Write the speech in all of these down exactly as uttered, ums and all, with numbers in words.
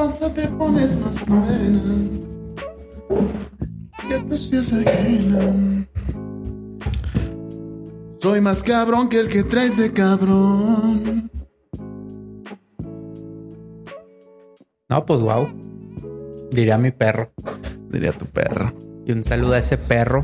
pasa te pones más buena, que tú seas ajena. Soy más cabrón que el que traes de cabrón. No, pues wow. Diría mi perro. Diría tu perro. Y un saludo a ese perro.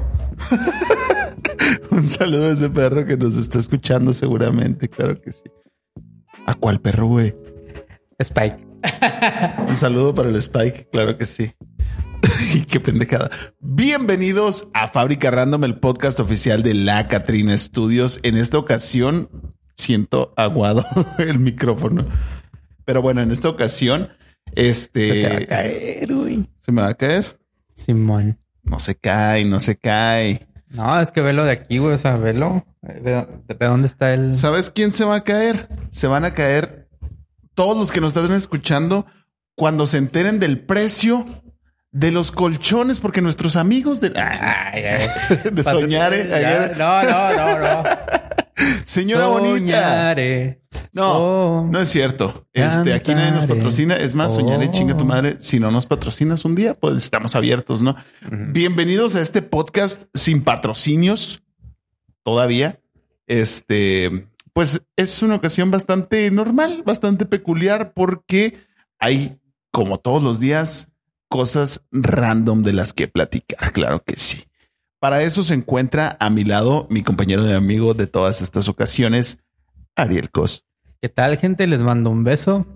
Un saludo a ese perro que nos está escuchando seguramente, claro que sí. ¿A cuál perro, güey? Spike. Un saludo para el Spike, claro que sí. Qué pendejada. Bienvenidos a Fábrica Random, el podcast oficial de La Catrina Studios. En esta ocasión siento aguado el micrófono. Pero bueno, en esta ocasión, este... Se te va a caer, güey. ¿Se me va a caer? Simón. No se cae, no se cae. No, es que velo de aquí, güey. O sea, velo. ¿De, de dónde está el...? ¿Sabes quién se va a caer? Se van a caer todos los que nos están escuchando cuando se enteren del precio de los colchones, porque nuestros amigos de, ay, ay, de Soñare. Ya, no, no, no, no. Señora Soñare. Bonita. No, oh, no es cierto. Este, aquí nadie nos patrocina. Es más, oh. Soñare, chinga tu madre. Si no nos patrocinas un día, pues estamos abiertos, ¿no? Uh-huh. Bienvenidos a este podcast sin patrocinios todavía. Este, pues es una ocasión bastante normal, bastante peculiar, porque hay, como todos los días, cosas random de las que platicar. Claro que sí. Para eso se encuentra a mi lado mi compañero de amigo de todas estas ocasiones, Ariel Cos. ¿Qué tal, gente? Les mando un beso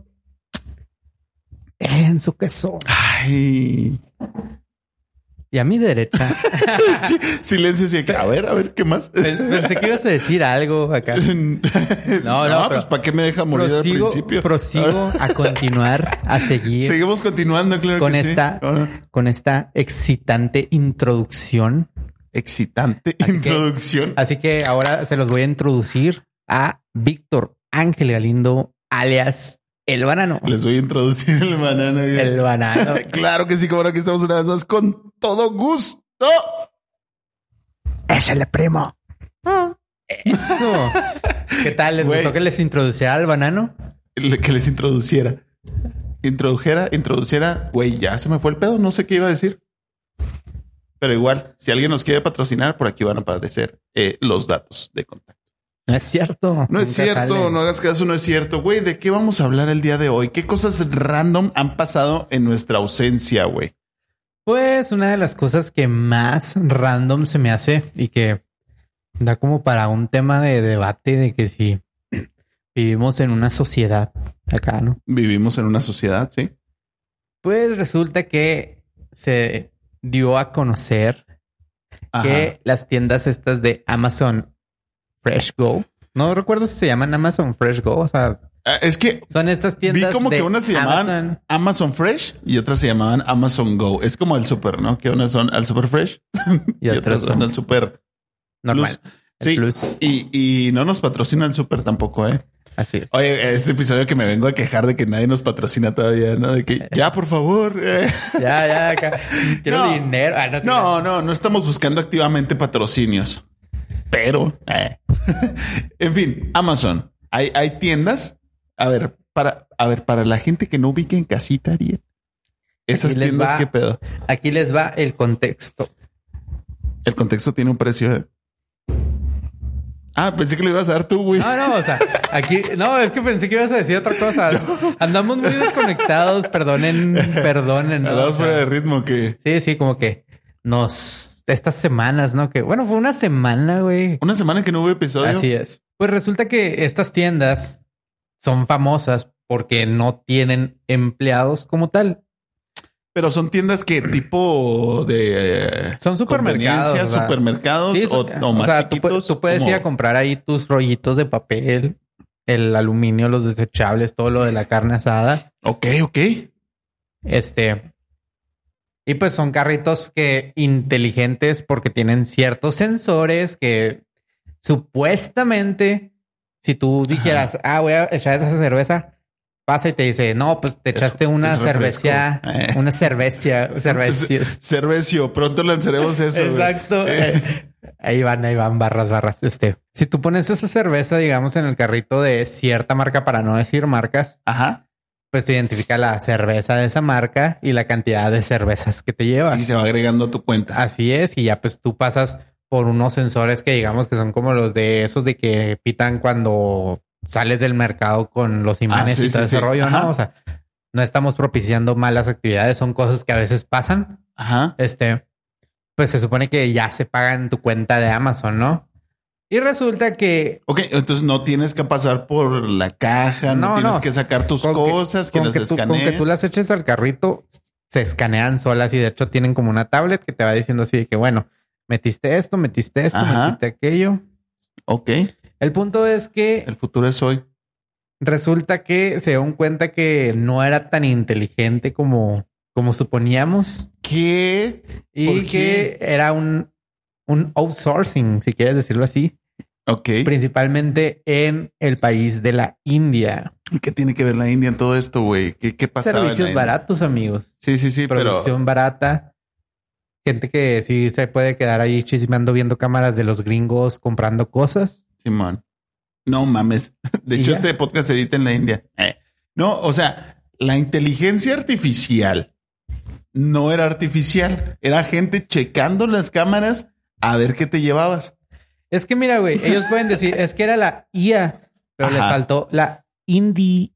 en su queso. Ay. Y a mi derecha. Silencio. Sí, a ver, a ver, ¿qué más? Pensé que ibas a decir algo acá. No, no, no pues ¿para qué me deja morir prosigo, al principio? Prosigo a continuar, a seguir. Seguimos continuando, claro con que esta, sí. Con esta excitante introducción. Excitante así introducción. Que, así que ahora se los voy a introducir a Víctor Ángel Galindo, alias El Banano. Les voy a introducir el banano. Bien. El banano. Claro que sí, como ahora que estamos una vez más con todo gusto. Échale, primo. Eso. ¿Qué tal? ¿Les Güey. gustó que les introduciera al banano? Que les introduciera. Introdujera, introduciera. Güey, ya se me fue el pedo. No sé qué iba a decir. Pero igual, si alguien nos quiere patrocinar, por aquí van a aparecer eh, los datos de contacto. No es cierto. No es cierto. Sale. No hagas caso, no es cierto. Güey, ¿de qué vamos a hablar el día de hoy? ¿Qué cosas random han pasado en nuestra ausencia, güey? Pues una de las cosas que más random se me hace y que da como para un tema de debate de que si vivimos en una sociedad acá, ¿no? Vivimos en una sociedad, sí. Pues resulta que se dio a conocer Ajá. que las tiendas estas de Amazon Fresh Go, no recuerdo si se llaman Amazon Fresh Go, o sea, es que son estas tiendas. Vi como de que unas se llamaban Amazon. Amazon Fresh y otras se llamaban Amazon Go. Es como el super, ¿no? Que unas son al Super Fresh y, y otras son al Super normal. Plus. Sí, Plus. Y, y no nos patrocina el Super tampoco, ¿eh? Así es. Oye, este episodio que me vengo a quejar de que nadie nos patrocina todavía, ¿no? De que ya, por favor. Eh. Ya, ya, acá. Quiero no, dinero. Ah, no, no, no, no estamos buscando activamente patrocinios. Pero, eh. en fin, Amazon. Hay, hay tiendas. A ver, para, a ver, para la gente que no ubique en casita, Ariel. Esas tiendas, va, ¿qué pedo? Aquí les va el contexto. El contexto tiene un precio. ¿eh? Ah, pensé que lo ibas a dar tú, güey. No, no, o sea, aquí... No, es que pensé que ibas a decir otra cosa. No. Andamos muy desconectados. Perdonen, perdonen. ¿no? Andamos o sea, fuera de ritmo que... Sí, sí, como que nos... Estas semanas, ¿no? Que, bueno, fue una semana, güey. Una semana que no hubo episodio. Así es. Pues resulta que estas tiendas son famosas porque no tienen empleados como tal. Pero son tiendas que tipo de... Son supermercados. Supermercados sí, o, o más o sea, chiquitos. Tú, tú puedes como... ir a comprar ahí tus rollitos de papel, el aluminio, los desechables, todo lo de la carne asada. Ok, ok. Este... Y pues son carritos que inteligentes porque tienen ciertos sensores que supuestamente si tú dijeras, Ajá. ah, voy a echar esa cerveza, pasa y te dice, no, pues te echaste es, una es cerveza, eh. una cerveza, cervecias. Cervecio, pronto lanzaremos eso. Exacto. Eh. Ahí van, ahí van, barras, barras. Este, si tú pones esa cerveza, digamos, en el carrito de cierta marca, para no decir marcas, Ajá. pues te identifica la cerveza de esa marca y la cantidad de cervezas que te llevas. Y se va agregando a tu cuenta. Así es. Y ya pues tú pasas por unos sensores que digamos que son como los de esos de que pitan cuando sales del mercado con los imanes ah, sí, y todo sí, ese sí. rollo, Ajá. ¿no? O sea, no estamos propiciando malas actividades, son cosas que a veces pasan. Ajá. Este, pues se supone que ya se pagan tu cuenta de Amazon, ¿no? Y resulta que... Ok, entonces no tienes que pasar por la caja, no, no tienes no. que sacar tus con cosas, que, que las que escaneen. Con que tú las eches al carrito, se escanean solas y de hecho tienen como una tablet que te va diciendo así de que, bueno, metiste esto, metiste esto, Ajá. metiste aquello. Ok. El punto es que... El futuro es hoy. Resulta que se dieron cuenta que no era tan inteligente como, como suponíamos. ¿Qué? Y que era un, un outsourcing, si quieres decirlo así. Ok. Principalmente en el país de la India. ¿Y qué tiene que ver la India en todo esto, güey? ¿Qué, qué pasaba? Servicios baratos, amigos. Sí, sí, sí. Producción pero... barata. Gente que sí se puede quedar ahí chismeando viendo cámaras de los gringos comprando cosas. Simón. No mames. De hecho, este podcast se edita en la India. Eh. No, o sea, la inteligencia artificial no era artificial. Era gente checando las cámaras a ver qué te llevabas. Es que mira, güey, ellos pueden decir, es que era la I A, pero Ajá. les faltó la India.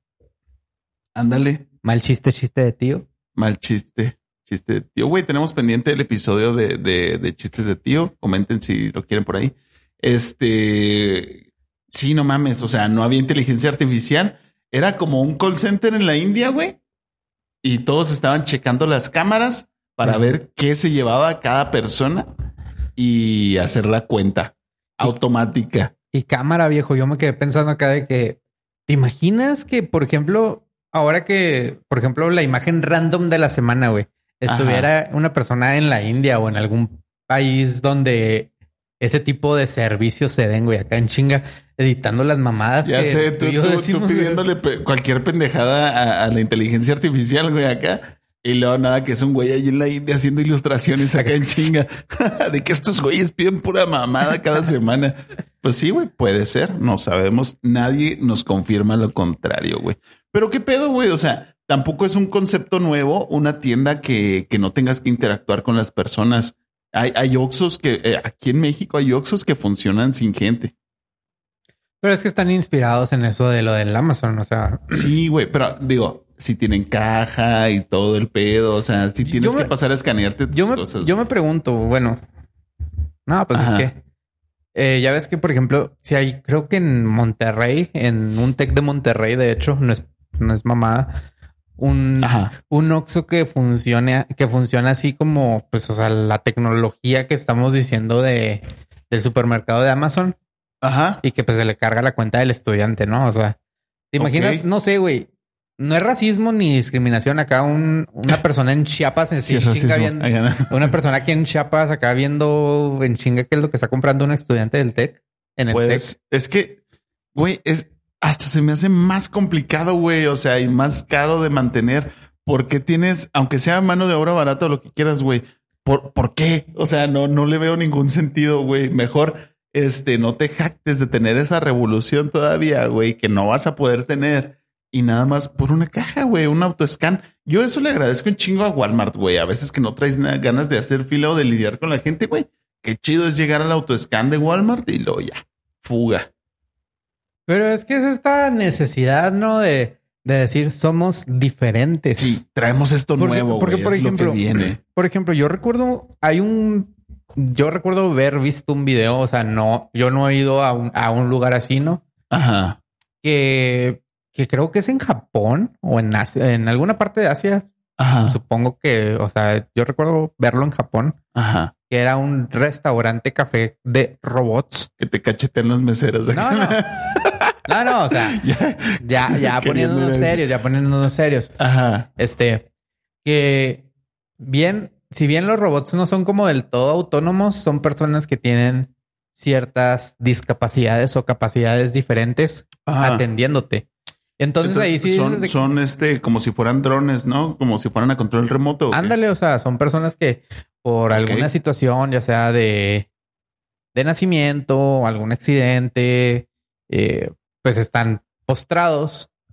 Ándale. Mal chiste, chiste de tío. Mal chiste, chiste de tío. Güey, tenemos pendiente el episodio de, de, de chistes de tío. Comenten si lo quieren por ahí. Este... Sí, no mames. O sea, no había inteligencia artificial. Era como un call center en la India, güey. Y todos estaban checando las cámaras para uh-huh. ver qué se llevaba cada persona y hacer la cuenta automática. Y, y cámara, viejo. Yo me quedé pensando acá de que ¿te imaginas que, por ejemplo, ahora que, por ejemplo, la imagen random de la semana, güey, estuviera Ajá. una persona en la India o en algún país donde ese tipo de servicios se den, güey, acá en chinga, editando las mamadas. Ya que sé, tú, tú, y yo tú, decimos, tú pidiéndole pe- cualquier pendejada a, a la inteligencia artificial, güey, acá. Y luego nada, que es un güey ahí en la India haciendo ilustraciones acá en chinga. De que estos güeyes piden pura mamada cada semana. Pues sí, güey, puede ser. No sabemos. Nadie nos confirma lo contrario, güey. Pero qué pedo, güey. O sea, tampoco es un concepto nuevo, una tienda que, que no tengas que interactuar con las personas. Hay, hay Oxxos que eh, aquí en México hay Oxxos que funcionan sin gente. Pero es que están inspirados en eso de lo del Amazon. O sea, sí, güey, pero digo, si tienen caja y todo el pedo, o sea, si tienes me, que pasar a escanearte tus yo me, cosas. Yo me pregunto, bueno, no, pues Ajá. es que eh, ya ves que, por ejemplo, si hay, creo que en Monterrey, en un Tec de Monterrey, de hecho, no es, no es mamada, un, un Oxxo que funcione, que funciona así como, pues, o sea, la tecnología que estamos diciendo de del supermercado de Amazon. Ajá. Y que pues se le carga la cuenta del estudiante, ¿no? O sea, ¿te imaginas? Okay. No sé, güey. No es racismo ni discriminación. Acá un, una persona en Chiapas en sí, chinga viendo, una persona aquí en Chiapas acá viendo en chinga qué es lo que está comprando un estudiante del Tec en el pues, Tec. Es que, güey, es hasta se me hace más complicado, güey. O sea, y más caro de mantener porque tienes, aunque sea mano de obra barata o lo que quieras, güey. ¿Por, ¿Por qué? O sea, no, no le veo ningún sentido, güey. Mejor Este, no te jactes de tener esa revolución todavía, güey, que no vas a poder tener y nada más por una caja, güey, un autoscan. Yo eso le agradezco un chingo a Walmart, güey. A veces que no traes nada, ganas de hacer fila o de lidiar con la gente, güey. Qué chido es llegar al autoscan de Walmart y luego ya, fuga. Pero es que es esta necesidad, ¿no? De, de decir, somos diferentes. Sí, traemos esto porque, nuevo, porque, güey, por es ejemplo, lo que viene. Por ejemplo, yo recuerdo, hay un... Yo recuerdo haber visto un video, o sea, no, yo no he ido a un, a un lugar así, ¿no? Ajá. Que, que creo que es en Japón o en Asia, en alguna parte de Asia. Ajá. Supongo que, o sea, yo recuerdo verlo en Japón. Ajá. Que era un restaurante café de robots. Que te cachetean las meseras. No, no. No, no, o sea, ya, ya, ya poniéndonos serios, ya poniéndonos serios. Ajá. Este, que bien... Si bien los robots no son como del todo autónomos, son personas que tienen ciertas discapacidades o capacidades diferentes Ajá. atendiéndote. Entonces, Entonces ahí sí son, dices son este como si fueran drones, ¿no? Como si fueran a control remoto. Ándale, o sea, son personas que por okay. alguna situación, ya sea de, de nacimiento, algún accidente, eh, pues están postrados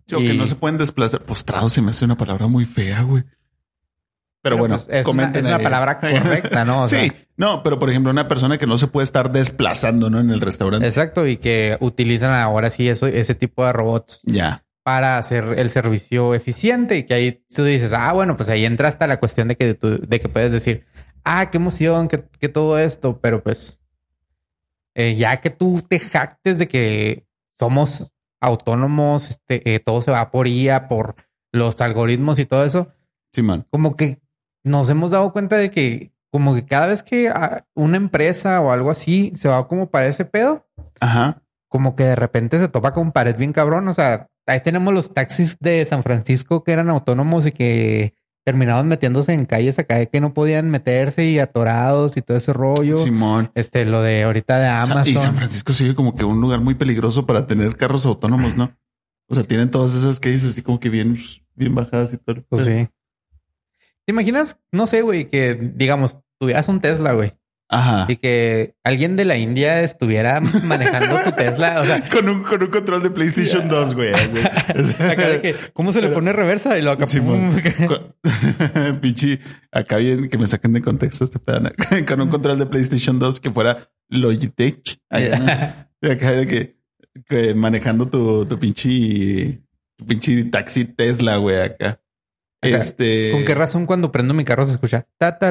Sí, o y... que no se pueden desplazar. Postrado se me hace una palabra muy fea, güey. Pero, pero bueno, pues es, una, es una palabra correcta, ¿no? O sí, sea, no, pero por ejemplo, una persona que no se puede estar desplazando, ¿no? En el restaurante. Exacto, y que utilizan ahora sí eso, ese tipo de robots. Ya. Para hacer el servicio eficiente y que ahí tú dices, ah, bueno, pues ahí entra hasta la cuestión de que, tú, de que puedes decir, ah, qué emoción, que, que todo esto, pero pues eh, ya que tú te jactes de que somos autónomos, este, eh, todo se va por I A, por los algoritmos y todo eso. Sí, man. Como que nos hemos dado cuenta de que como que cada vez que una empresa o algo así se va como para ese pedo, ajá, como que de repente se topa con pared bien cabrón. O sea, ahí tenemos los taxis de San Francisco que eran autónomos y que terminaban metiéndose en calles acá que no podían meterse y atorados y todo ese rollo. Simón. Este, lo de ahorita de Amazon. Y San Francisco sigue como que un lugar muy peligroso para tener carros autónomos, ¿no? O sea, tienen todas esas calles así como que bien, bien bajadas y todo. Pues sí. ¿Te imaginas? No sé, güey, que digamos, tuvieras un Tesla, güey. Ajá. Y que alguien de la India estuviera manejando tu Tesla. O sea, con un, con un control de PlayStation yeah. dos, güey. Así, acá de que, ¿cómo se le pone reversa? Y lo acá. Sí, Pichi, acá bien que me saquen de contexto este pedazo. Con un control de PlayStation dos que fuera Logitech. Allá, ¿no? De acá de que, que manejando tu, tu pinche, tu pinche taxi Tesla, güey, acá. Acá, este. ¿con qué razón cuando prendo mi carro se escucha?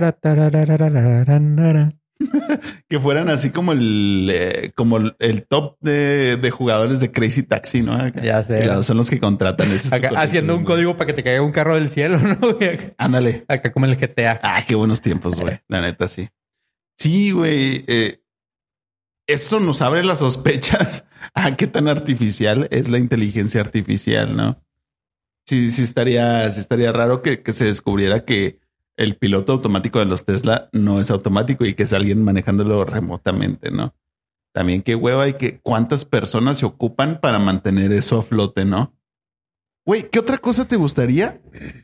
Que fueran así como el eh, como el top de, de jugadores de Crazy Taxi, ¿no? Ya sé. Claro, son los que contratan ese acá, haciendo un ¿no? código para que te caiga un carro del cielo, ¿no? Ándale. Acá como el G T A. Ah, qué buenos tiempos, güey. La neta, sí. Sí, güey. Eh, esto nos abre las sospechas a qué tan artificial es la inteligencia artificial, ¿no? Sí, sí estaría, sí estaría raro que, que se descubriera que el piloto automático de los Tesla no es automático y que es alguien manejándolo remotamente, ¿no? También qué hueva y que cuántas personas se ocupan para mantener eso a flote, ¿no? Güey, ¿qué otra cosa te gustaría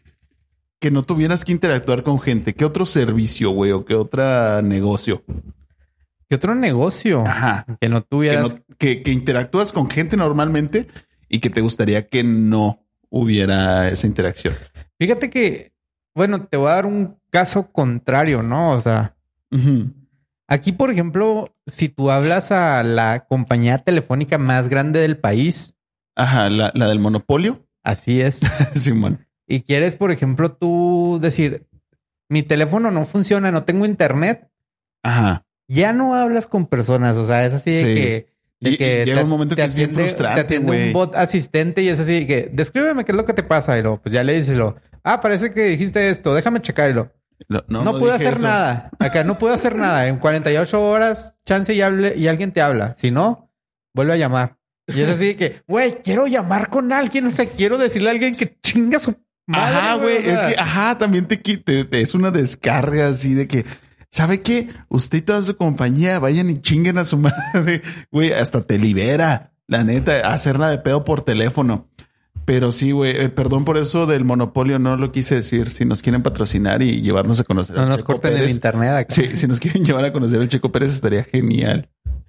que no tuvieras que interactuar con gente? ¿Qué otro servicio, güey? ¿O qué otro negocio? ¿Qué otro negocio? Ajá. Que no tuvieras... Que, no, que, que interactúas con gente normalmente y que te gustaría que no hubiera esa interacción. Fíjate que, bueno, te voy a dar un caso contrario, ¿no? O sea, uh-huh. Aquí, por ejemplo, si tú hablas a la compañía telefónica más grande del país. Ajá, la, la del monopolio. Así es. Simón. Y quieres, por ejemplo, tú decir, mi teléfono no funciona, no tengo internet. Ajá. Ya no hablas con personas, o sea, es así sí. de que... De y, que y llega te, un momento que atiende, es bien frustrante, te atiende wey. Un bot asistente y es así que descríbeme qué es lo que te pasa. Y luego, pues ya le dices lo. Ah, parece que dijiste esto. Déjame checarlo. No, no, no, no puedo hacer eso. nada. Acá no puedo hacer nada. En cuarenta y ocho horas, chance y hable y alguien te habla. Si no, vuelve a llamar. Y es así que, güey, quiero llamar con alguien. O sea, quiero decirle a alguien que chinga su madre. Ajá, güey. O sea. Es que, ajá, también te quite. Es una descarga así de que, ¿sabe qué? Usted y toda su compañía vayan y chinguen a su madre. Güey, hasta te libera, la neta, hacerla de pedo por teléfono. Pero sí, güey, eh, perdón por eso del monopolio, no lo quise decir. Si nos quieren patrocinar y llevarnos a conocer no al nos Checo corten Pérez, el internet acá. Sí, si nos quieren llevar a conocer al Checo Pérez estaría genial.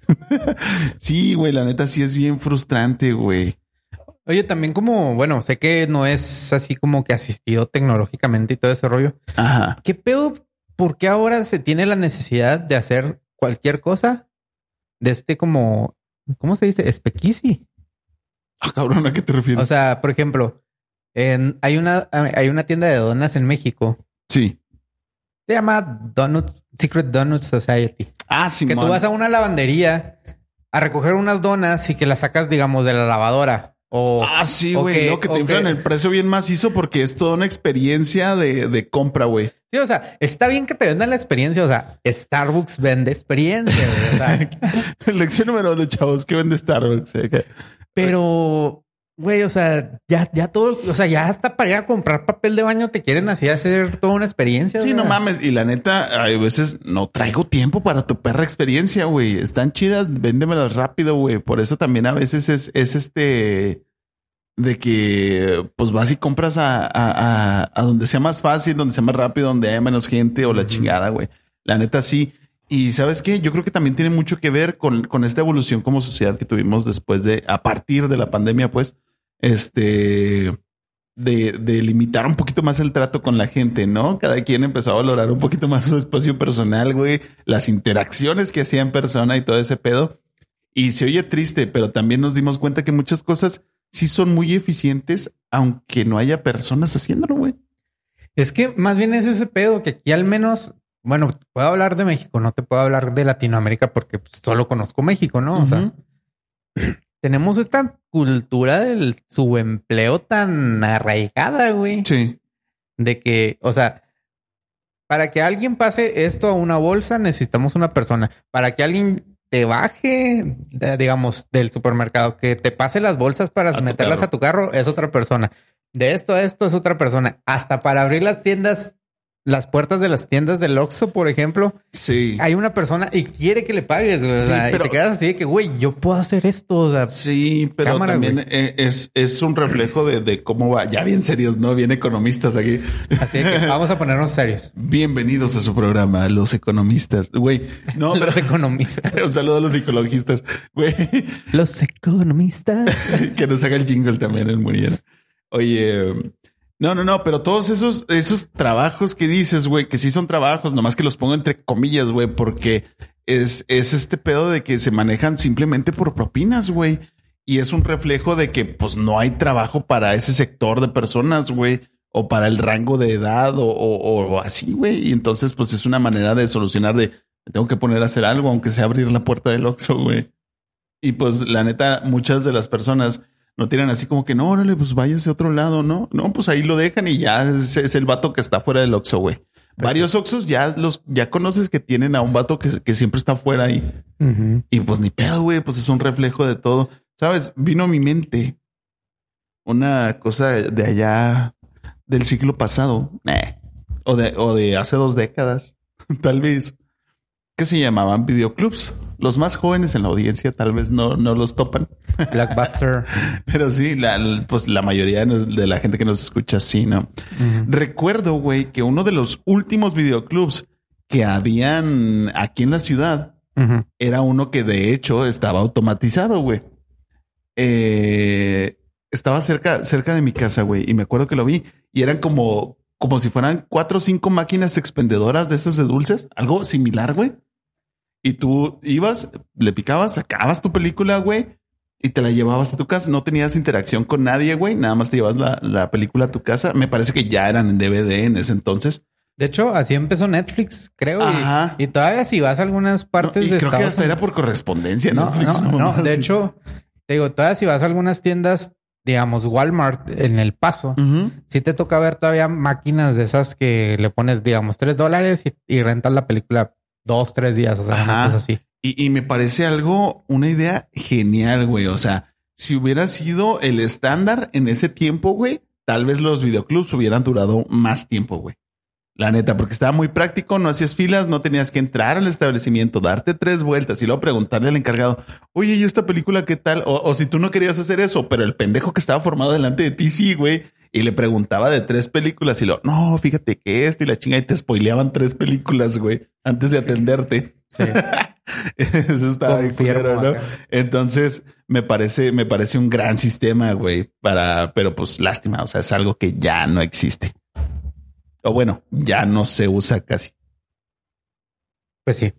Sí, güey, la neta sí es bien frustrante, güey. Oye, también como, bueno, sé que no es así como que asistido tecnológicamente y todo ese rollo. Ajá. ¿Qué pedo? ¿Por qué ahora se tiene la necesidad de hacer cualquier cosa de este como, ¿cómo se dice? Espequisi. Ah, cabrón, ¿a qué te refieres? O sea, por ejemplo, en, hay una hay una tienda de donas en México. Sí. Se llama Donuts, Secret Donut Society. Ah, sí, que man. tú vas a una lavandería a recoger unas donas y que las sacas, digamos, de la lavadora. O, ah, sí, güey. No, que te inflan el precio bien macizo porque es toda una experiencia de, de compra, güey. Sí, o sea, está bien que te vendan la experiencia. O sea, Starbucks vende experiencia. O sea. Lección número de chavos que vende Starbucks. ¿eh? Pero, güey, o sea, ya, ya todo, o sea, ya hasta para ir a comprar papel de baño te quieren así hacer toda una experiencia. Sí, ¿verdad? No mames. Y la neta, hay veces no traigo tiempo para tu perra experiencia, güey. Están chidas, véndemelas rápido, güey. Por eso también a veces es, es este de que pues vas y compras a, a, a, a donde sea más fácil, donde sea más rápido, donde haya menos gente o la uh-huh. chingada, güey. La neta, sí. Y ¿sabes qué? Yo creo que también tiene mucho que ver con, con esta evolución como sociedad que tuvimos después de, a partir de la pandemia, pues, este, de, de limitar un poquito más el trato con la gente, ¿no? Cada quien empezó a valorar un poquito más su espacio personal, güey, las interacciones que hacía en persona y todo ese pedo. Y se oye triste, pero también nos dimos cuenta que muchas cosas sí son muy eficientes, aunque no haya personas haciéndolo, güey. Es que más bien es ese pedo que aquí al menos, bueno, puedo hablar de México, no te puedo hablar de Latinoamérica porque pues, solo conozco México, ¿no? Uh-huh. O sea, tenemos esta cultura del subempleo tan arraigada, güey. Sí. De que, o sea, para que alguien pase esto a una bolsa necesitamos una persona. Para que alguien te baje, digamos, del supermercado, que te pase las bolsas para a meterlas a tu carro, es otra persona. De esto a esto es otra persona. Hasta para abrir las tiendas, las puertas de las tiendas del Oxxo, por ejemplo. Sí. Hay una persona y quiere que le pagues, güey. O sí, sea, pero, y te quedas así de que, güey, yo puedo hacer esto. O sea, sí, pero cámara, también güey. es, es un reflejo de, de cómo va. Ya bien serios, ¿no? Bien economistas aquí. Así que vamos a ponernos serios. Bienvenidos a su programa, Los Economistas. Güey, no. Los pero, economistas. Un saludo a los psicologistas. Güey. Los economistas. Que nos haga el jingle también el Muriel. Oye, no, no, no, pero todos esos, esos trabajos que dices, güey, que sí son trabajos, nomás que los pongo entre comillas, güey, porque es, es este pedo de que se manejan simplemente por propinas, güey. Y es un reflejo de que pues no hay trabajo para ese sector de personas, güey, o para el rango de edad o, o, o así, güey. Y entonces pues es una manera de solucionar de me tengo que poner a hacer algo, aunque sea abrir la puerta del Oxxo, güey. Y pues la neta, muchas de las personas no tienen así como que no, órale, pues váyase a otro lado, ¿no? No, pues ahí lo dejan y ya es, es el vato que está fuera del Oxxo, güey. Pues varios sí. Oxxos ya los, ya conoces que tienen a un vato que, que siempre está fuera ahí. Uh-huh. Y pues ni pedo, güey, pues es un reflejo de todo. ¿Sabes? Vino a mi mente una cosa de allá del siglo pasado, eh, o de, o de hace dos décadas, tal vez, que se llamaban videoclubs. Los más jóvenes en la audiencia tal vez no, no los topan. Blockbuster. Pero sí, la, pues la mayoría de la gente que nos escucha, sí, ¿no? Uh-huh. Recuerdo, güey, que uno de los últimos videoclubs que habían aquí en la ciudad uh-huh. era uno que de hecho estaba automatizado, güey. Eh, estaba cerca, cerca de mi casa, güey, y me acuerdo que lo vi y eran como, como si fueran cuatro o cinco máquinas expendedoras de esas de dulces, algo similar, güey. Y tú ibas, le picabas, sacabas tu película, güey, y te la llevabas a tu casa. No tenías interacción con nadie, güey. Nada más te llevas la, la película a tu casa. Me parece que ya eran en D V D en ese entonces. De hecho, así empezó Netflix, creo. Ajá. Y, y todavía si vas a algunas partes no, y de creo Estados que hasta Unidos, era por correspondencia. No, Netflix, no, no, no. De hecho, te digo, todavía si vas a algunas tiendas, digamos Walmart en El Paso, uh-huh. sí te toca ver todavía máquinas de esas que le pones, digamos, tres dólares y, y rentas la película dos, tres días. O sea, Ajá. una cosa así. Y, y me parece algo, una idea genial, güey. O sea, si hubiera sido el estándar en ese tiempo, güey, tal vez los videoclubs hubieran durado más tiempo, güey. La neta, porque estaba muy práctico, no hacías filas, no tenías que entrar al establecimiento, darte tres vueltas y luego preguntarle al encargado, oye, ¿y esta película qué tal? O, o si tú no querías hacer eso, pero el pendejo que estaba formado delante de ti, sí, güey. Y le preguntaba de tres películas y lo, no, fíjate que esta y la chinga y te spoileaban tres películas, güey, antes de atenderte. Sí. Eso estaba bien culero, ¿no? Entonces me parece, me parece un gran sistema, güey, para, pero pues lástima. O sea, es algo que ya no existe. O bueno, ya no se usa casi. Pues sí.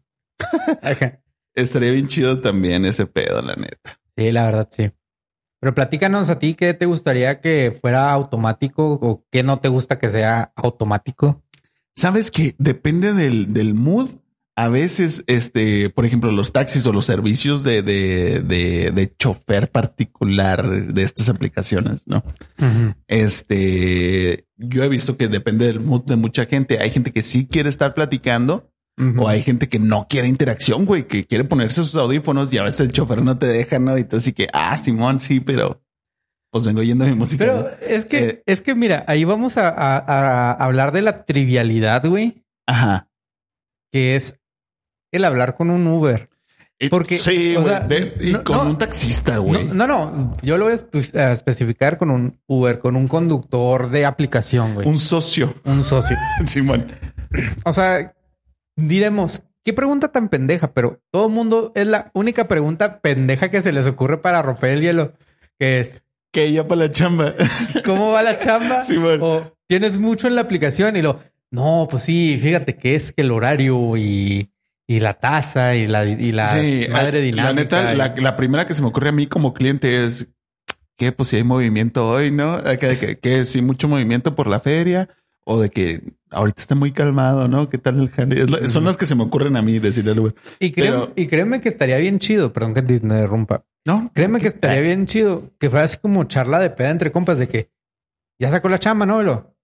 Estaría bien chido también ese pedo, la neta. Sí, la verdad, sí. Pero platícanos a ti, ¿qué te gustaría que fuera automático o qué no te gusta que sea automático? Sabes que depende del, del mood. A veces, este, por ejemplo, los taxis o los servicios de, de, de, de chofer particular de estas aplicaciones, ¿no? Uh-huh. Este, yo he visto que depende del mood de mucha gente. Hay gente que sí quiere estar platicando uh-huh. o hay gente que no quiere interacción, güey, que quiere ponerse sus audífonos y a veces el chofer no te deja, ¿no? Y entonces sí que, ah, Simón, sí, pero pues vengo oyendo mi música. Pero ¿no? es que, eh, es que mira, ahí vamos a, a, a hablar de la trivialidad, güey. Ajá. Que es el hablar con un Uber. Porque sí, güey. Y no, con no, un taxista, güey. No, no, no, yo lo voy a especificar con un Uber, con un conductor de aplicación, güey. Un socio. Un socio. Sí, man. O sea, diremos, qué pregunta tan pendeja, pero todo el mundo es la única pregunta pendeja que se les ocurre para romper el hielo, que es, Que ella para la chamba. ¿Cómo va la chamba? Sí, bueno. O tienes mucho en la aplicación y lo... No, pues sí, fíjate que es que el horario y, y la tasa y la, y la sí, madre dinámica. La neta, y... la, la primera que se me ocurre a mí como cliente es que pues si hay movimiento hoy, ¿no? Que, que, que si mucho movimiento por la feria o de que ahorita está muy calmado, ¿no? ¿Qué tal el jale? Es la, son las que se me ocurren a mí decirle al Uber. Y, créeme, Pero... y créeme que estaría bien chido. Perdón que te interrumpa. No, créeme que estaría bien chido que fuera así como charla de peda entre compas de que ya sacó la chamba, ¿no? Lo...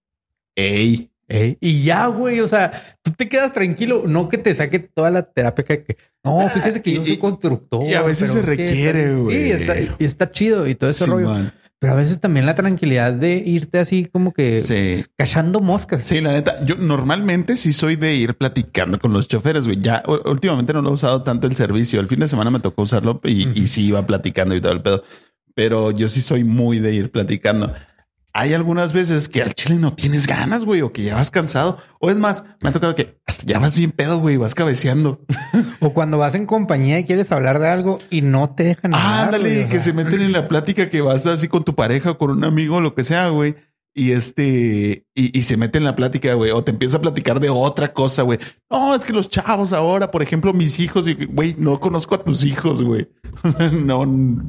Ey. Ey. Y ya, güey, o sea, tú te quedas tranquilo, no que te saque toda la terapia que, que no, fíjese que ah, yo y, soy constructor. Y a veces se requiere, güey. Sí, está, y está chido y todo ese sí, rollo. Man. Pero a veces también la tranquilidad de irte así como que sí. cachando moscas. Sí, la neta, yo normalmente sí soy de ir platicando con los choferes, güey. Ya últimamente no lo he usado tanto el servicio. El fin de semana me tocó usarlo y, uh-huh. y sí iba platicando y todo el pedo. Pero yo sí soy muy de ir platicando. Hay algunas veces que al chile no tienes ganas, güey, o que ya vas cansado. O es más, me ha tocado que hasta ya vas bien pedo, güey, vas cabeceando. O cuando vas en compañía y quieres hablar de algo y no te dejan hablar. Ándale, que se meten en la plática que vas así con tu pareja o con un amigo, lo que sea, güey. Y este, y, y se mete en la plática, güey, o te empieza a platicar de otra cosa, güey. No, es que los chavos ahora, por ejemplo, mis hijos, y güey, no conozco a tus hijos, güey. no,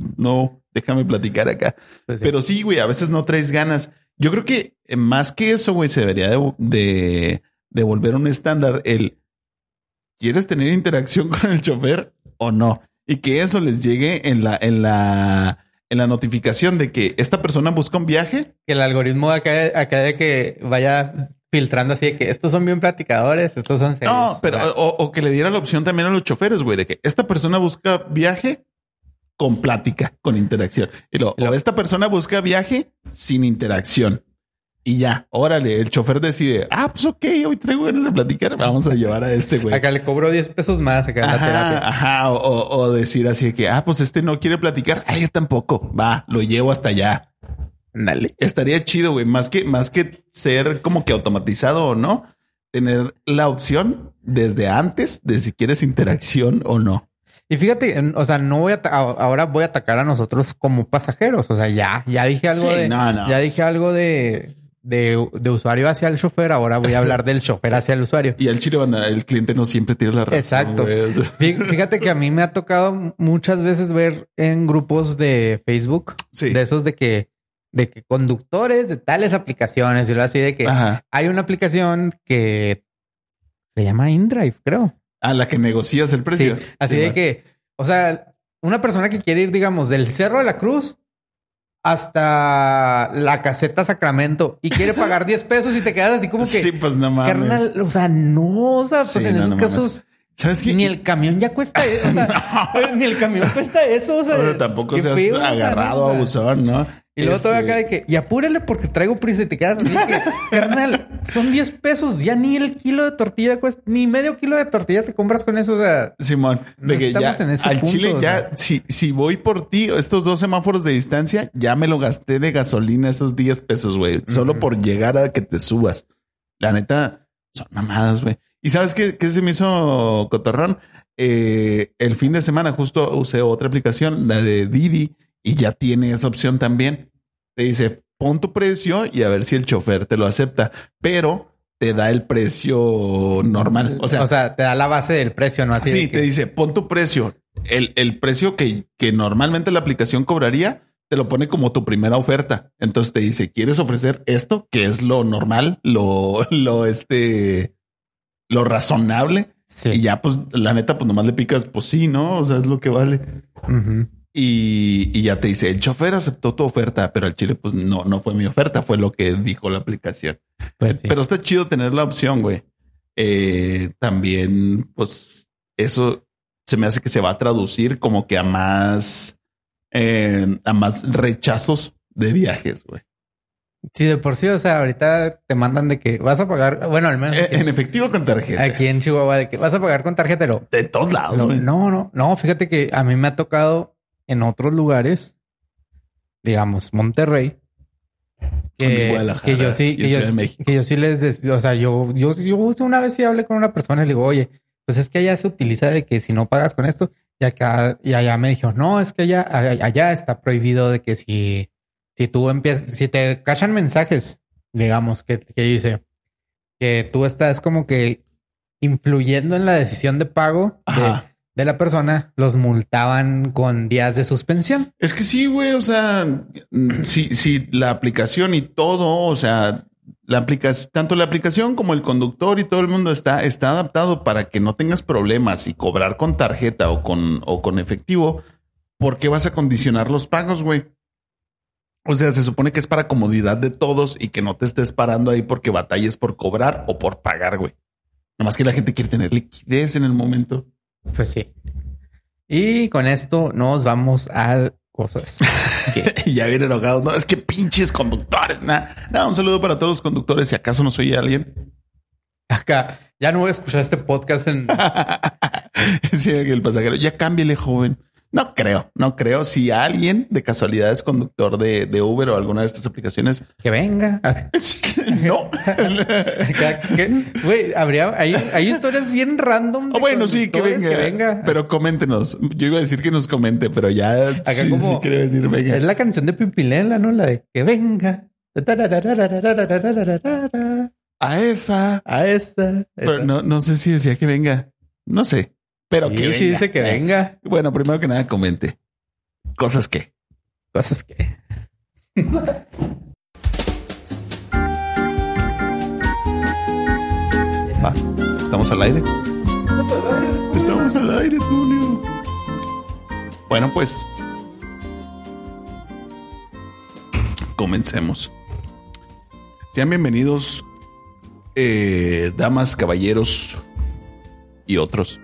no, déjame platicar acá. Pues sí. Pero sí, güey, a veces no traes ganas. Yo creo que más que eso, güey, se debería de, de, de volver un estándar el ¿quieres tener interacción con el chofer o no? Y que eso les llegue en la, en la, en la notificación de que esta persona busca un viaje. Que el algoritmo acá, acá de que vaya filtrando así de que estos son bien platicadores, estos son serios. No, pero o, o que le diera la opción también a los choferes, güey, de que esta persona busca viaje con plática, con interacción. Y lo, lo, o esta persona busca viaje sin interacción. Y ya, órale, el chofer decide, ah, pues ok, hoy traigo ganas de platicar, vamos a llevar a este güey. Acá le cobro diez pesos más acá en la terapia. Ajá, o, o decir así de que, ah, pues este no quiere platicar, ah, yo tampoco, va, lo llevo hasta allá. Dale. Estaría chido, güey, más que, más que ser como que automatizado o no, tener la opción desde antes de si quieres interacción o no. Y fíjate, o sea, no voy a ahora voy a atacar a nosotros como pasajeros. O sea, ya, ya dije algo sí, de, no, no. ya dije algo de, de, de usuario hacia el chofer. Ahora voy a hablar del chofer hacia el usuario. Y el chile banda, el cliente no siempre tiene la razón. Exacto. Güey. Fíjate que a mí me ha tocado muchas veces ver en grupos de Facebook sí. de esos de que, de que conductores de tales aplicaciones y lo así de que Ajá. hay una aplicación que se llama InDrive, creo. A la que negocias el precio. Sí, así sí, de man. que, o sea, una persona que quiere ir, digamos, del Cerro de la Cruz hasta la Caseta Sacramento y quiere pagar diez pesos y te quedas así como que... Sí, pues no mames. Carnal, o sea, no, o sea, pues sí, en no, esos no casos... ¿Sabes qué? Ni el camión ya cuesta eso, o sea, no. ni el camión cuesta eso, o sea... O sea tampoco seas feo, agarrado o sea, a buzón, ¿no? Y luego este... todavía acá de que, y apúrele porque traigo prisa y te quedas así que, carnal, son diez pesos, ya ni el kilo de tortilla cuesta, ni medio kilo de tortilla te compras con eso, o sea... Simón, de no que ya en ese al punto, Chile ya, o sea. si, si voy por ti, estos dos semáforos de distancia, ya me lo gasté de gasolina esos diez pesos, güey, uh-huh. solo por llegar a que te subas. La neta, son mamadas, güey. ¿Y sabes qué, qué se me hizo cotorrón? Eh, el fin de semana justo usé otra aplicación, la de Didi, y ya tiene esa opción también. Te dice, pon tu precio y a ver si el chofer te lo acepta, pero te da el precio normal. O sea, o sea te da la base del precio, ¿no? Así sí, de que... te dice, pon tu precio. El, el precio que, que normalmente la aplicación cobraría, te lo pone como tu primera oferta. Entonces te dice, ¿quieres ofrecer esto? Que es lo normal, lo, lo, este, lo razonable. Sí. Y ya, pues, la neta, pues nomás le picas, pues sí, ¿no? O sea, es lo que vale. Uh-huh. Y, y ya te dice, el chofer aceptó tu oferta, pero al chile, pues no, no fue mi oferta, fue lo que dijo la aplicación. Pues sí. Pero está chido tener la opción, güey. Eh, también, pues, eso se me hace que se va a traducir como que a más, eh, a más rechazos de viajes, güey. Sí, de por sí, o sea, ahorita te mandan de que vas a pagar, bueno, al menos en, en efectivo con tarjeta. Aquí en Chihuahua, de que vas a pagar con tarjeta, pero de todos lados. No, no, no, no, fíjate que a mí me ha tocado en otros lugares, digamos, Monterrey, que, que yo sí, que yo, que yo sí les, des, o sea, yo, yo, yo una vez sí hablé con una persona y le digo, oye, pues es que allá se utiliza de que si no pagas con esto, y acá, y allá me dijo, no, es que allá, allá está prohibido de que si si tú empiezas, si te cachan mensajes, digamos, que, que dice que tú estás como que influyendo en la decisión de pago de, de la persona, los multaban con días de suspensión. Es que sí, güey. O sea, si, si la aplicación y todo, o sea, la aplicación, tanto la aplicación como el conductor y todo el mundo está, está adaptado para que no tengas problemas y cobrar con tarjeta o con, o con efectivo. ¿Por qué vas a condicionar los pagos, güey? O sea, se supone que es para comodidad de todos y que no te estés parando ahí porque batalles por cobrar o por pagar, güey. Nomás que la gente quiere tener liquidez en el momento. Pues sí. Y con esto nos vamos a cosas que... ya vienen enojados. No, es que pinches conductores. Nada, nah, un saludo para todos los conductores. Si acaso no soy alguien. Acá, ya no voy a escuchar este podcast en... sí, el pasajero. Ya cámbiale, joven. No creo, no creo. Si alguien de casualidad es conductor de, de Uber o alguna de estas aplicaciones, que venga. No. Güey, habría hay, hay historias bien random. Oh, bueno, sí, que venga, que venga. Pero coméntenos. Yo iba a decir que nos comente, pero ya acá sí, como, sí quiere venir, venga. Es la canción de Pimpinela, ¿no? La de que venga. A esa, a esa. Pero esa. No, no sé si decía que venga. No sé. Pero sí, que venga. Sí, dice que venga. Bueno, primero que nada, comente. Cosas que. Cosas que. Va, ¿estamos al aire? Estamos al aire, Tulio. Bueno, pues. Comencemos. Sean bienvenidos, eh, damas, caballeros y otros,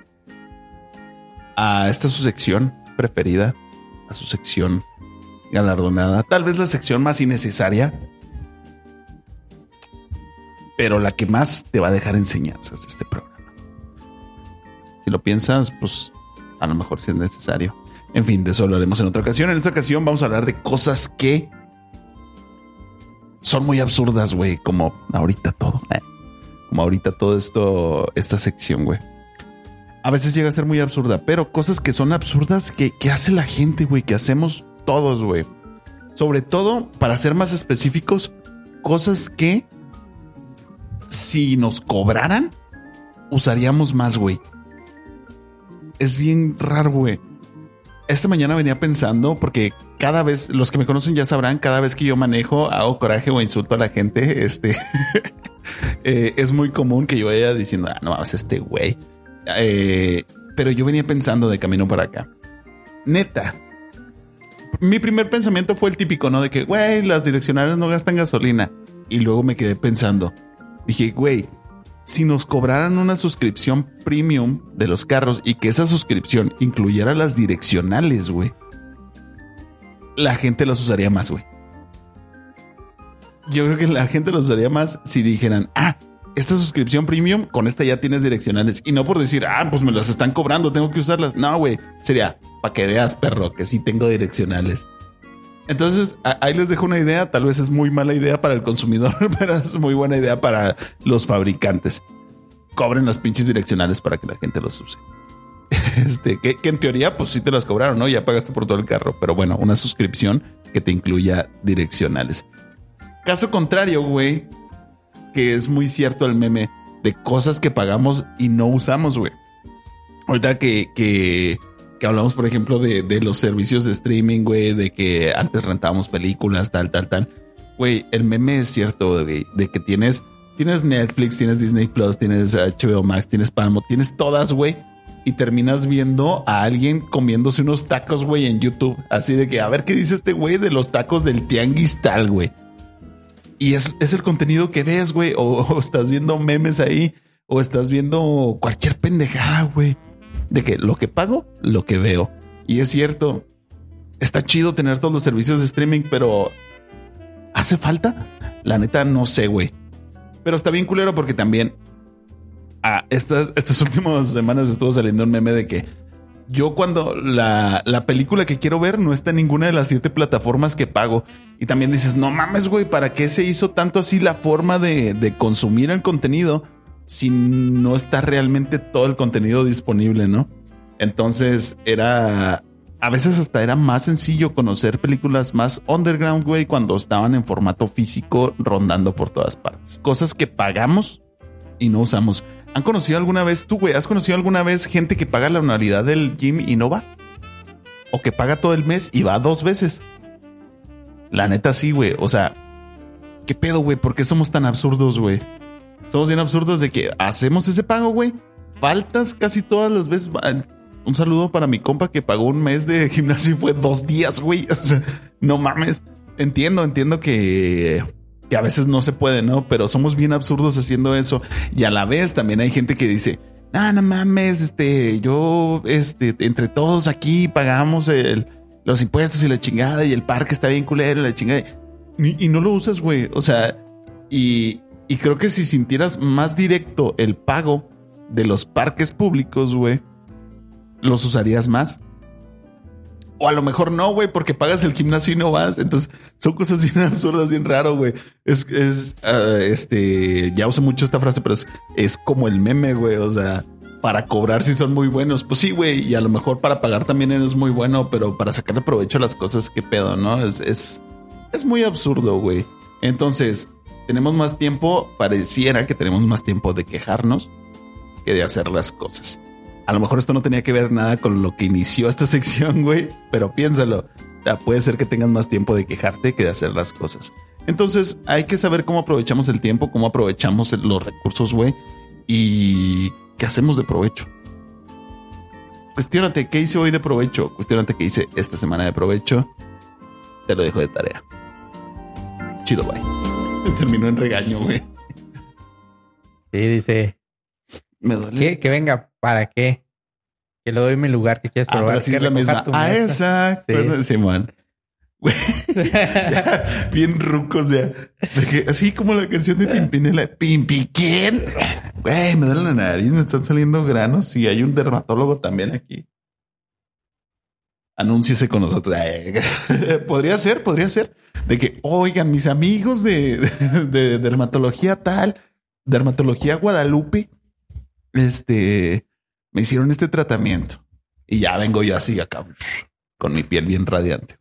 a esta su sección preferida, a su sección galardonada, tal vez la sección más innecesaria, pero la que más te va a dejar enseñanzas de este programa. Si lo piensas, pues a lo mejor sí es necesario. En fin, de eso hablaremos en otra ocasión. En esta ocasión vamos a hablar de cosas que son muy absurdas, güey, como ahorita todo, eh. como ahorita todo esto, esta sección, güey. A veces llega a ser muy absurda, pero cosas que son absurdas que, que hace la gente, güey, que hacemos todos, güey. Sobre todo, para ser más específicos, cosas que si nos cobraran, usaríamos más, güey. Es bien raro, güey. Esta mañana venía pensando, porque cada vez, los que me conocen ya sabrán, cada vez que yo manejo, hago coraje o insulto a la gente, este, eh, es muy común que yo vaya diciendo, ah, no mames, este güey. Eh, pero yo venía pensando de camino para acá. Neta, mi primer pensamiento fue el típico, ¿no? De que, güey, las direccionales no gastan gasolina. Y luego me quedé pensando, dije, güey, si nos cobraran una suscripción premium de los carros y que esa suscripción incluyera las direccionales, güey, la gente las usaría más, güey. Yo creo que la gente las usaría más si dijeran, ah, esta suscripción premium, con esta ya tienes direccionales. Y no por decir, ah, pues me las están cobrando, tengo que usarlas. No, güey, sería, para que veas, perro, que sí tengo direccionales. Entonces, ahí les dejo una idea. Tal vez es muy mala idea para el consumidor, pero es muy buena idea para los fabricantes. Cobren las pinches direccionales para que la gente los use. Este, que, que en teoría, pues sí te las cobraron, ¿no? Ya pagaste por todo el carro. Pero bueno, una suscripción que te incluya direccionales. Caso contrario, güey, que es muy cierto el meme de cosas que pagamos y no usamos, güey. Ahorita que... que que hablamos, por ejemplo, de, de los servicios de streaming, güey, de que antes rentábamos películas, tal, tal, tal. Güey, el meme es cierto, güey, de que tienes, tienes Netflix, tienes Disney Plus, tienes H B O Max, tienes Paramount, tienes todas, güey, y terminas viendo a alguien comiéndose unos tacos, güey, en YouTube. Así de que, a ver qué dice este güey de los tacos del tianguis tal, güey. Y es, es el contenido que ves, güey, o, o estás viendo memes ahí, o estás viendo cualquier pendejada, güey. De que lo que pago, lo que veo. Y es cierto, está chido tener todos los servicios de streaming, pero ¿hace falta? La neta no sé, güey. Pero está bien culero porque también ah, estas, estas últimas semanas estuvo saliendo un meme de que yo cuando la, la película que quiero ver no está en ninguna de las siete plataformas que pago. Y también dices, no mames, güey, ¿para qué se hizo tanto así la forma de, de consumir el contenido si no está realmente todo el contenido disponible, ¿no? Entonces era a veces hasta era más sencillo conocer películas más underground, güey, cuando estaban en formato físico rondando por todas partes. Cosas que pagamos y no usamos. ¿Han conocido alguna vez, tú, güey, has conocido alguna vez gente que paga la anualidad del gym y no va? O que paga todo el mes y va dos veces. La neta sí, güey. O sea, ¿qué pedo, güey? ¿Por qué somos tan absurdos, güey? Somos bien absurdos de que hacemos ese pago, güey. Faltas casi todas las veces. Un saludo para mi compa que pagó un mes de gimnasio y fue dos días, güey. O sea, no mames. Entiendo, entiendo que, que a veces no se puede, ¿no? Pero somos bien absurdos haciendo eso. Y a la vez también hay gente que dice, ah, no mames, este, yo, este, entre todos aquí pagamos el, los impuestos y la chingada y el parque está bien culero y la chingada. Y, y no lo usas, güey. O sea, y, y creo que si sintieras más directo el pago de los parques públicos, güey, los usarías más. O a lo mejor no, güey, porque pagas el gimnasio y no vas. Entonces son cosas bien absurdas, bien raro, güey. Es, es, uh, este, ya uso mucho esta frase, pero es, es como el meme, güey. O sea, para cobrar si son muy buenos. Pues sí, güey. Y a lo mejor para pagar también es muy bueno, pero para sacarle provecho a las cosas, qué pedo, ¿no? Es, es, es muy absurdo, güey. Entonces, tenemos más tiempo, pareciera que tenemos más tiempo de quejarnos que de hacer las cosas. A lo mejor esto no tenía que ver nada con lo que inició esta sección, güey, pero piénsalo. O sea, puede ser que tengas más tiempo de quejarte que de hacer las cosas. Entonces hay que saber cómo aprovechamos el tiempo, cómo aprovechamos los recursos, güey, y qué hacemos de provecho. Cuestiónate qué hice hoy de provecho. Cuestiónate qué hice esta semana de provecho. Te lo dejo de tarea. Chido, bye. Terminó en regaño, güey. Sí, dice... Me duele. ¿Qué? Que venga, ¿para qué? Que le doy mi lugar que quieres probar. Ah, sí es la misma. Ah, esa. Sí, Simón. Ya, bien rucos ya. De que, así como la canción de Pimpinela. ¿Pimpi quién? Güey, me duele la nariz, me están saliendo granos y hay un dermatólogo también aquí. Anúnciese con nosotros. Podría ser, podría ser. De que, oigan, mis amigos de, de, de dermatología tal, dermatología Guadalupe, este, me hicieron este tratamiento y ya vengo yo así acá con mi piel bien radiante.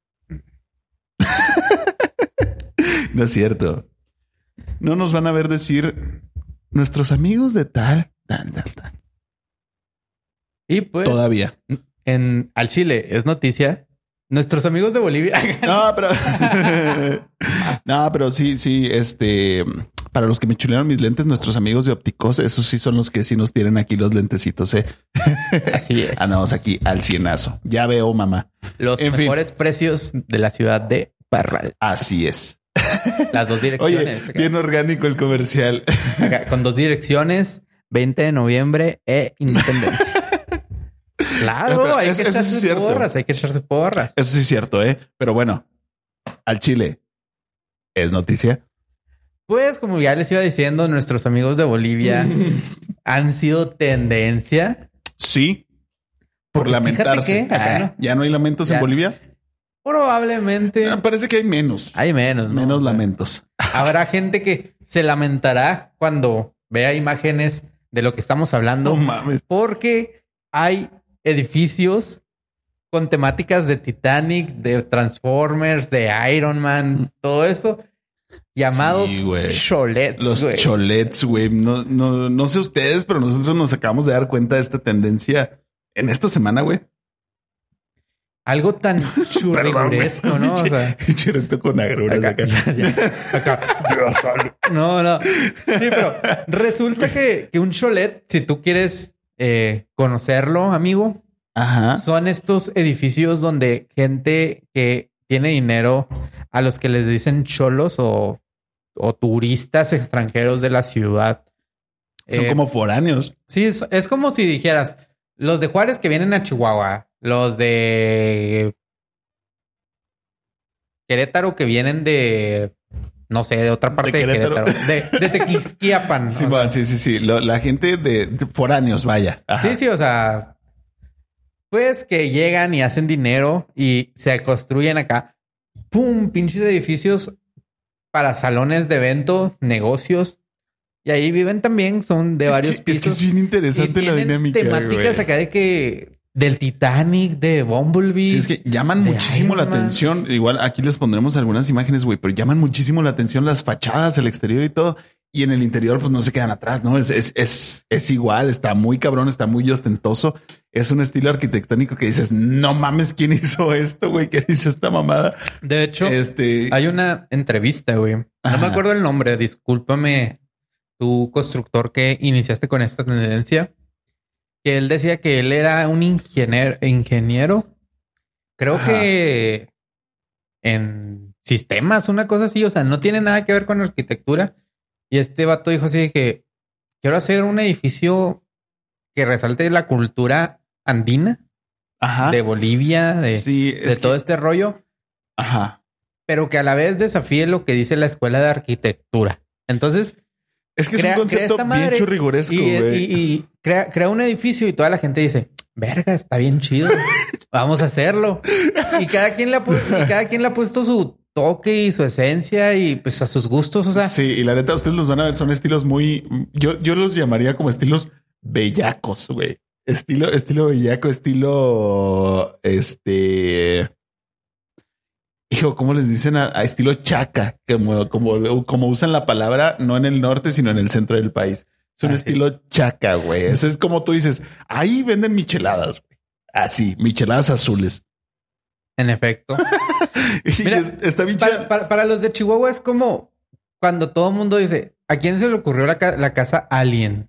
No es cierto. No nos van a ver decir nuestros amigos de tal, tal, tal, tal. Y pues todavía en al Chile es noticia. Nuestros amigos de Bolivia. No, pero no, pero sí, sí, este, para los que me chulearon mis lentes, nuestros amigos de Ópticos, esos sí son los que sí nos tienen aquí los lentecitos, eh. Así es. Andamos aquí al cienazo. Ya veo, mamá. Los en mejores fin. precios de la ciudad de Parral. Así es. Las dos direcciones. Oye, bien orgánico el comercial. Acá, con dos direcciones, veinte de noviembre e Independencia. Claro, pero hay, es, que echarse porras, hay que echarse porras. Eso sí es cierto, ¿eh? Pero bueno, al Chile, ¿es noticia? Pues como ya les iba diciendo, nuestros amigos de Bolivia han sido tendencia. Sí, por lamentarse. Que ah, no. ¿Ya no hay lamentos ya. en Bolivia? Probablemente. Me parece que hay menos. Hay menos. Menos ¿no? lamentos. Habrá gente que se lamentará cuando vea imágenes de lo que estamos hablando. No mames. Porque hay edificios con temáticas de Titanic, de Transformers, de Iron Man, todo eso, llamados sí, cholets. Los güey. cholets, güey. No, no, no sé ustedes, pero nosotros nos acabamos de dar cuenta de esta tendencia en esta semana, güey. Algo tan churriguresco, ¿no? O sea, chireto con agruras acá. acá. Ya, ya, acá. No, no. Sí, pero resulta que, que un cholet, si tú quieres eh, conocerlo, amigo, ajá, son estos edificios donde gente que tiene dinero, a los que les dicen cholos o, o turistas extranjeros de la ciudad. Son eh, como foráneos. Sí, es, es como si dijeras, los de Juárez que vienen a Chihuahua, los de Querétaro que vienen de, no sé, de otra parte de, de Querétaro, de, de Tequisquiapan. Sí, bueno, sí, sí, sí. Lo, la gente de, de foráneos, vaya. Ajá. Sí, sí, o sea, pues que llegan y hacen dinero y se construyen acá. ¡Pum! Pinches edificios para salones de evento, negocios. Y ahí viven también, son de es varios que, pisos. Es que es bien interesante la dinámica. Temáticas güey. acá de que del Titanic, de Bumblebee. Sí, es que llaman muchísimo la atención. Igual aquí les pondremos algunas imágenes, güey, pero llaman muchísimo la atención las fachadas, el exterior y todo. Y en el interior, pues no se quedan atrás, ¿no? Es, es, es, es igual, está muy cabrón, está muy ostentoso. Es un estilo arquitectónico que dices, no mames, ¿quién hizo esto, güey? ¿Quién hizo esta mamada? De hecho, este... hay una entrevista, güey. No Ajá. me acuerdo el nombre, discúlpame, tu constructor que iniciaste con esta tendencia. Que él decía que él era un ingeniero, ingeniero. Creo Ajá. que en sistemas, una cosa así. O sea, no tiene nada que ver con arquitectura. Y este vato dijo así que quiero hacer un edificio que resalte la cultura andina. Ajá. De Bolivia, de, sí, de todo que... este rollo. Ajá. Pero que a la vez desafíe lo que dice la escuela de arquitectura. Entonces... Es que crea, es un concepto bien churriguresco, güey. Y, y, y crea, crea un edificio y toda la gente dice, verga, está bien chido. Vamos a hacerlo. Y cada quien le ha, y cada quien le ha puesto su toque y su esencia y pues a sus gustos. O sea, sí, y la neta, ustedes los van a ver, son estilos muy, yo, yo los llamaría como estilos bellacos, güey. Estilo, estilo bellaco, estilo este. Hijo, ¿cómo les dicen a, a estilo chaca? Como, como, como usan la palabra no en el norte, sino en el centro del país. Es un Así. estilo chaca, güey. Eso es como tú dices. Ahí venden micheladas, güey. Así, micheladas azules. En efecto. Mira, es, está bien para, para, para los de Chihuahua es como cuando todo el mundo dice, ¿a quién se le ocurrió la, la casa Alien?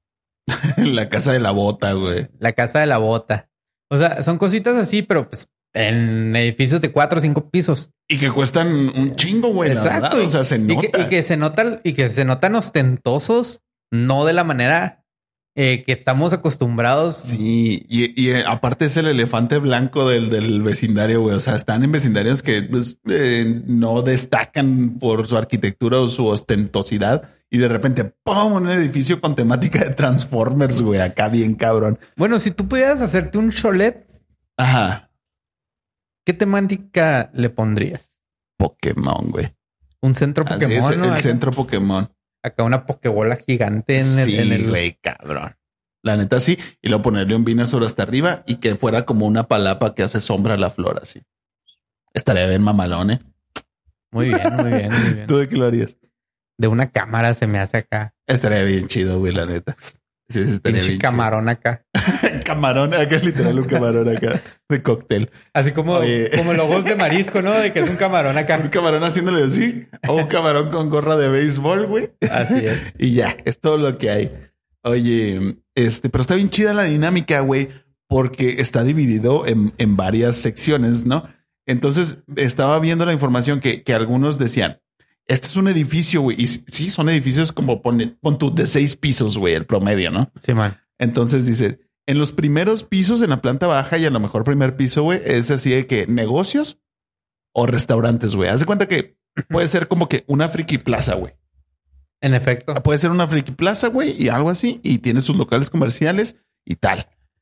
La casa de la bota, güey. La casa de la bota. O sea, son cositas así, pero pues en edificios de cuatro o cinco pisos. Y que cuestan un chingo, güey. Exacto. La verdad. O sea, se nota. Y que, y que se notan, y que se notan ostentosos, no de la manera eh, que estamos acostumbrados. Sí, y, y eh, aparte es el elefante blanco del, del vecindario, güey. O sea, están en vecindarios que pues, eh, no destacan por su arquitectura o su ostentosidad. Y de repente, ¡pum! Un edificio con temática de Transformers, güey. Acá bien cabrón. Bueno, si tú pudieras hacerte un chalet. Ajá. ¿Qué temática le pondrías? Pokémon, güey. Un centro Pokémon. Así es, ¿no? el Acá, centro Pokémon. Acá una Pokébola gigante en sí, el... Sí, güey, cabrón. La neta sí. Y luego ponerle un Venusaur hasta arriba y que fuera como una palapa que hace sombra a la flor, así. Estaría bien mamalón, ¿eh? Muy bien, muy bien, muy bien. ¿Tú de qué lo harías? De una cámara se me hace acá. Estaría bien chido, güey, la neta. Sí, sí, estaría bien camarón chido. Acá. Camarón, acá es literal un camarón acá de cóctel. Así como, Oye. como logos de marisco, ¿no? De que es un camarón acá. Un camarón haciéndole así. O un camarón con gorra de béisbol, güey. Así es. Y ya, es todo lo que hay. Oye, este, pero está bien chida la dinámica, güey, porque está dividido en, en varias secciones, ¿no? Entonces estaba viendo la información que, que algunos decían, este es un edificio, güey. Y sí, son edificios como pon, pon tú de seis pisos, güey, el promedio, ¿no? Sí, man. Entonces dice, en los primeros pisos, en la planta baja y a lo mejor primer piso, güey, es así de que negocios o restaurantes, güey. Haz de cuenta que puede ser como que una friki plaza, güey. En efecto. Puede ser una friki plaza, güey, y algo así. Y tiene sus locales comerciales y tal.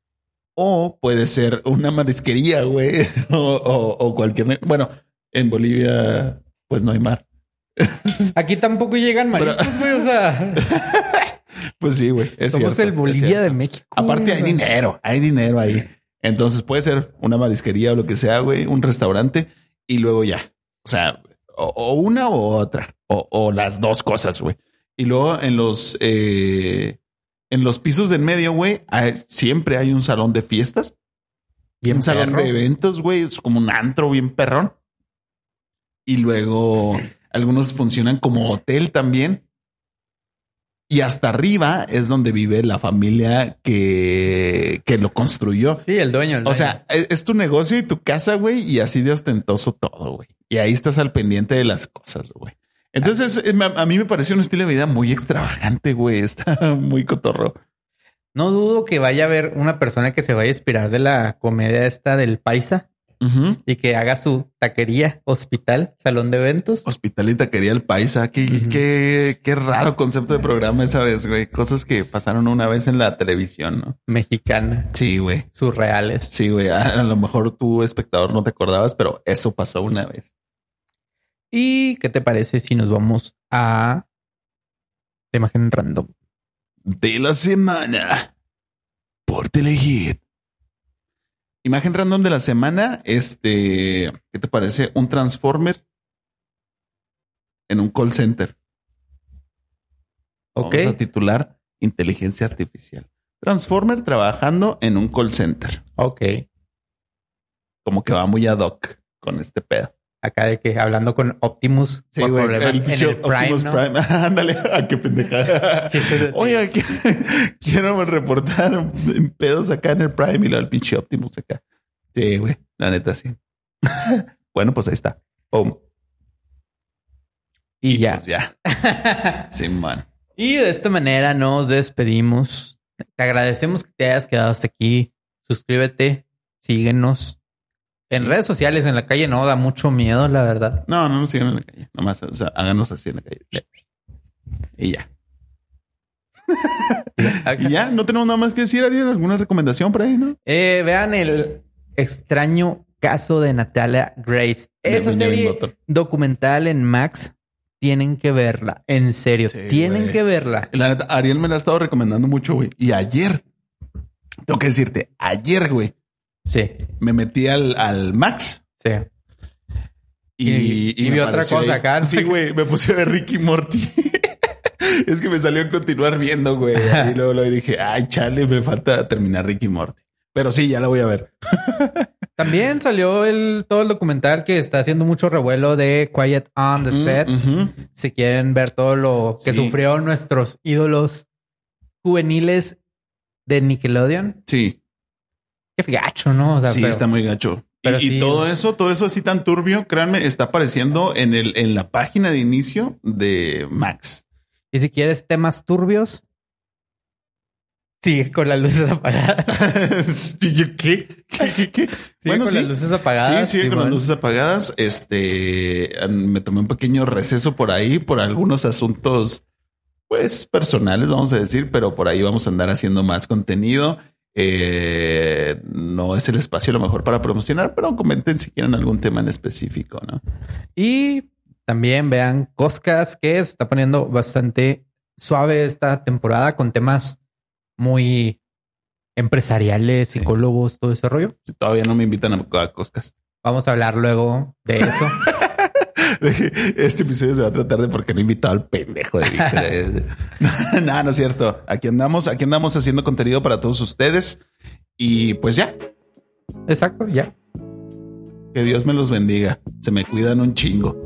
O puede ser una marisquería, güey. O, o, o cualquier... Bueno, en Bolivia, pues no hay mar. Aquí tampoco llegan mariscos, güey. O sea... Pues sí, güey. Somos cierto, el Bolivia de México. Aparte hay dinero, hay dinero ahí. Entonces puede ser una marisquería o lo que sea, güey, un restaurante y luego ya. O sea, o, o una o otra o, o las dos cosas, güey. Y luego en los eh, en los pisos del medio, güey, hay, siempre hay un salón de fiestas. Bien un perro. Salón de eventos, güey. Es como un antro bien perrón. Y luego algunos funcionan como hotel también. Y hasta arriba es donde vive la familia que, que lo construyó. Sí, el dueño. El dueño. O sea, es, es tu negocio y tu casa, güey, y así de ostentoso todo, güey. Y ahí estás al pendiente de las cosas, güey. Entonces, a, a mí me pareció un estilo de vida muy extravagante, güey. Está muy cotorro. No dudo que vaya a haber una persona que se vaya a inspirar de la comedia esta del Paisa. Uh-huh. Y que haga su taquería, hospital, salón de eventos. Hospital y taquería El Paisa. Qué, uh-huh. qué, qué raro concepto de programa esa vez, güey. Cosas que pasaron una vez en la televisión, ¿no? Mexicana. Sí, güey. Surreales. Sí, güey. A, a lo mejor tú, espectador, no te acordabas, pero eso pasó una vez. ¿Y qué te parece si nos vamos a la imagen random de la semana por Telehit? Imagen random de la semana. Este, ¿qué te parece? Un Transformer en un call center. Ok. Vamos a titular inteligencia artificial. Transformer trabajando en un call center. Ok. Como que va muy ad hoc con este pedo. Acá de que hablando con Optimus sí, por güey, problemas el en el Prime, Optimus ¿no? Prime. Ándale, a qué pendejada. Oye, quiero reportar pedos acá en el Prime y lo del pinche Optimus acá. Sí, güey, la neta sí. Bueno, pues ahí está. Boom. Y, y ya. Pues ya. Sí, man. Y de esta manera nos despedimos. Te agradecemos que te hayas quedado hasta aquí. Suscríbete, síguenos. En sí. Redes sociales, en la calle no, da mucho miedo, la verdad. No, no nos sigan en la calle. Nomás, o sea, háganos así en la calle. Y ya. Y ya, no tenemos nada más que decir, Ariel. ¿Alguna recomendación por ahí, no? Eh, vean el extraño caso de Natalia Grace. Esa serie documental en Max. Tienen que verla. En serio, sí, tienen wey. que verla. La neta, Ariel me la ha estado recomendando mucho, güey. Y ayer, tengo que decirte, ayer, güey. Sí. Me metí al, al Max. Sí. Y, y, y, y vi otra cosa ahí. acá. Sí, güey. Me puse a ver Ricky Morty. Es que me salió a continuar viendo, güey. Y luego, luego dije, ay, chale, me falta terminar Ricky Morty. Pero sí, ya la voy a ver. También salió el todo el documental que está haciendo mucho revuelo de Quiet on the Set. Uh-huh. Si quieren ver todo lo que sí. sufrió nuestros ídolos juveniles de Nickelodeon. Sí. Qué gacho, ¿no? O sea, sí, pero, está muy gacho. Pero y, sí, y todo eso, todo eso así tan turbio, créanme, está apareciendo en el en la página de inicio de Max. Y si quieres temas turbios, sigue con las luces apagadas. ¿Qué? ¿Qué? ¿Qué? ¿Qué? Sigue bueno, con sí. las luces apagadas. Sí, sigue sí, con bueno. las luces apagadas. Este, me tomé un pequeño receso por ahí, por algunos asuntos, pues, personales, vamos a decir, pero por ahí vamos a andar haciendo más contenido. Eh, no es el espacio a lo mejor para promocionar, pero comenten si quieren algún tema en específico, ¿no? Y también vean Coscas, que se está poniendo bastante suave esta temporada con temas muy empresariales, psicólogos, sí. todo ese rollo. Todavía no me invitan a, a Coscas. Vamos a hablar luego de eso. Este episodio se va a tratar de por qué no he invitado al pendejo de Víctor. No, no, no es cierto. Aquí andamos, aquí andamos haciendo contenido para todos ustedes. Y pues ya. Exacto, ya. Que Dios me los bendiga. Se me cuidan un chingo.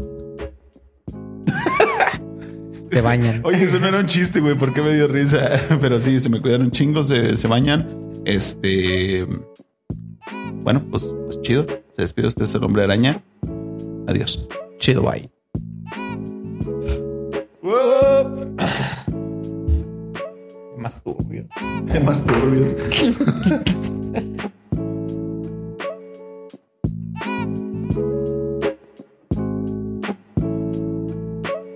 Se bañan. Oye, eso no era un chiste, güey. ¿Por qué me dio risa? Pero sí, se me cuidan un chingo, se, se bañan. Este. Bueno, pues, pues chido. Se despide usted, es el Hombre Araña. Adiós. Chido, bye. Más turbios. Más turbios.